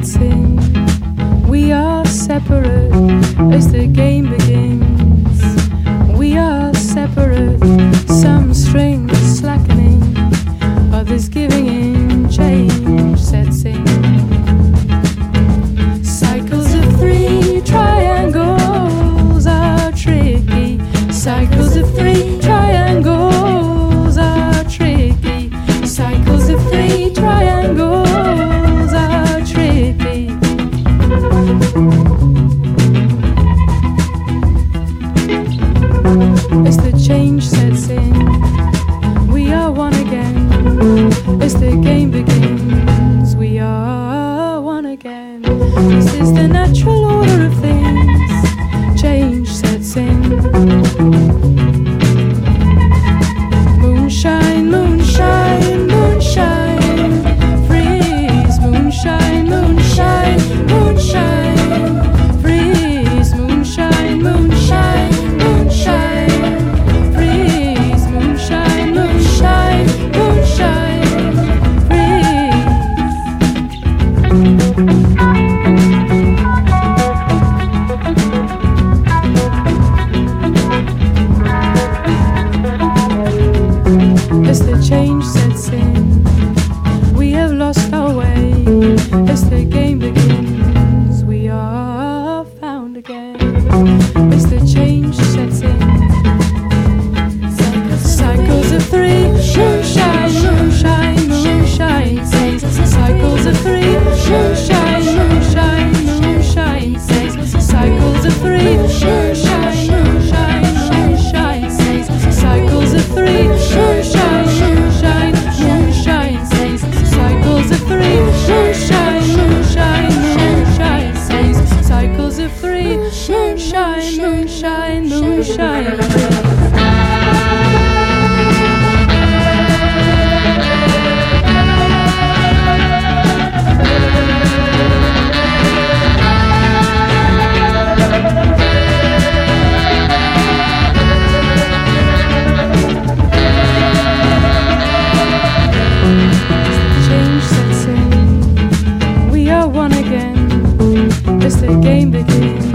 sets in. We are separate as the game begins. We are separate, some strings slackening, others giving in. Change sets in. Cycles of three triangles are tricky. Cycles of three triangles are tricky. Cycles of three triangles are tricky. As the change sets in, we are one again. As the game begins, we are one again. This is the natural order of things. Change sets in. Moonshine, moonshine, moonshine. Freeze, moonshine, moonshine, moonshine. Freeze, moonshine, moonshine, moonshine. Freeze, moonshine, moonshine, moonshine. As the change sets in, we have lost our way. As the game begins, we are found again. As the change sets in, cycles of three, moonshine, moonshine, moonshine. Cycles of three, moonshine, moonshine, moonshine. Cycles of three, moonshine, moonshine, moonshine. Cycles of three, moonshine, moonshine, moonshine. Cycles of three, moonshine, moonshine, moonshine. Cycles of three, moonshine, moonshine, moonshine. Change sets in, we are one again. As the game begins.